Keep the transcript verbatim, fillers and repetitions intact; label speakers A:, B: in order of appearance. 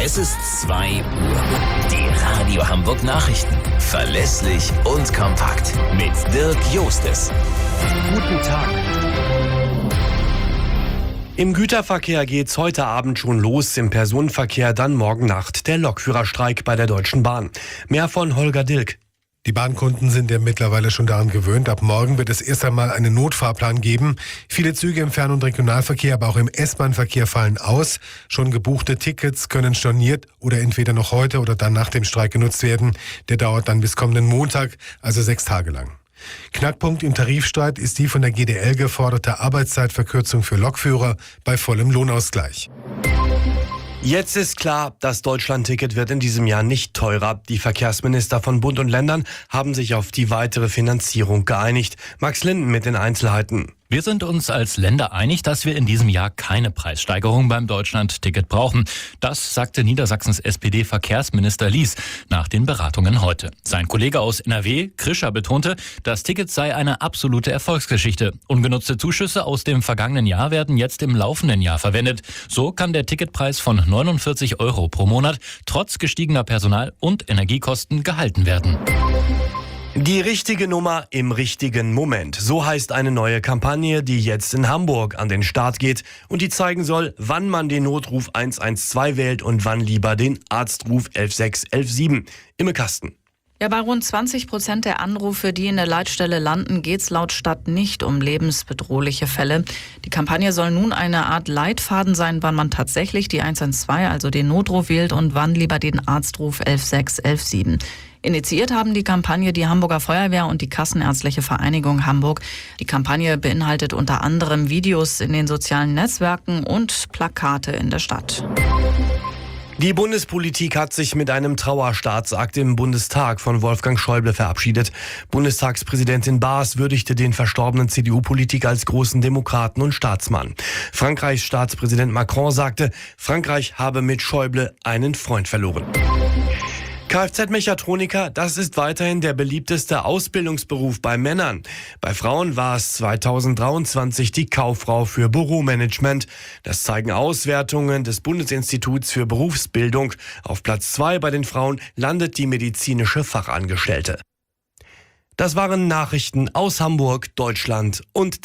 A: Es ist zwei Uhr. Die Radio Hamburg Nachrichten. Verlässlich und kompakt. Mit Dirk Jostes.
B: Guten Tag. Im Güterverkehr geht's heute Abend schon los, im Personenverkehr dann morgen Nacht. Der Lokführerstreik bei der Deutschen Bahn. Mehr von Holger Dilk.
C: Die Bahnkunden sind ja mittlerweile schon daran gewöhnt. Ab morgen wird es erst einmal einen Notfahrplan geben. Viele Züge im Fern- und Regionalverkehr, aber auch im S-Bahn-Verkehr fallen aus. Schon gebuchte Tickets können storniert oder entweder noch heute oder dann nach dem Streik genutzt werden. Der dauert dann bis kommenden Montag, also sechs Tage lang. Knackpunkt im Tarifstreit ist die von der G D L geforderte Arbeitszeitverkürzung für Lokführer bei vollem Lohnausgleich.
B: Jetzt ist klar, das Deutschlandticket wird in diesem Jahr nicht teurer. Die Verkehrsminister von Bund und Ländern haben sich auf die weitere Finanzierung geeinigt. Max Linden mit den Einzelheiten.
D: Wir sind uns als Länder einig, dass wir in diesem Jahr keine Preissteigerung beim Deutschlandticket brauchen. Das sagte Niedersachsens S P D-Verkehrsminister Lies nach den Beratungen heute. Sein Kollege aus N R W, Krischer, betonte, das Ticket sei eine absolute Erfolgsgeschichte. Ungenutzte Zuschüsse aus dem vergangenen Jahr werden jetzt im laufenden Jahr verwendet. So kann der Ticketpreis von neunundvierzig Euro pro Monat trotz gestiegener Personal- und Energiekosten gehalten werden.
B: Die richtige Nummer im richtigen Moment. So heißt eine neue Kampagne, die jetzt in Hamburg an den Start geht und die zeigen soll, wann man den Notruf eins eins zwei wählt und wann lieber den Arztruf elf sechs elf sieben. Imme Kasten.
E: Ja, bei rund zwanzig Prozent der Anrufe, die in der Leitstelle landen, geht es laut Stadt nicht um lebensbedrohliche Fälle. Die Kampagne soll nun eine Art Leitfaden sein, wann man tatsächlich die eins eins zwei, also den Notruf wählt und wann lieber den Arztruf elf sechs elf sieben. Initiiert haben die Kampagne die Hamburger Feuerwehr und die Kassenärztliche Vereinigung Hamburg. Die Kampagne beinhaltet unter anderem Videos in den sozialen Netzwerken und Plakate in der Stadt.
B: Die Bundespolitik hat sich mit einem Trauerstaatsakt im Bundestag von Wolfgang Schäuble verabschiedet. Bundestagspräsidentin Baas würdigte den verstorbenen C D U-Politiker als großen Demokraten und Staatsmann. Frankreichs Staatspräsident Macron sagte, Frankreich habe mit Schäuble einen Freund verloren. Kfz-Mechatroniker, das ist weiterhin der beliebteste Ausbildungsberuf bei Männern. Bei Frauen war es zweitausenddreiundzwanzig die Kauffrau für Büromanagement. Das zeigen Auswertungen des Bundesinstituts für Berufsbildung. Auf Platz zwei bei den Frauen landet die medizinische Fachangestellte. Das waren Nachrichten aus Hamburg, Deutschland und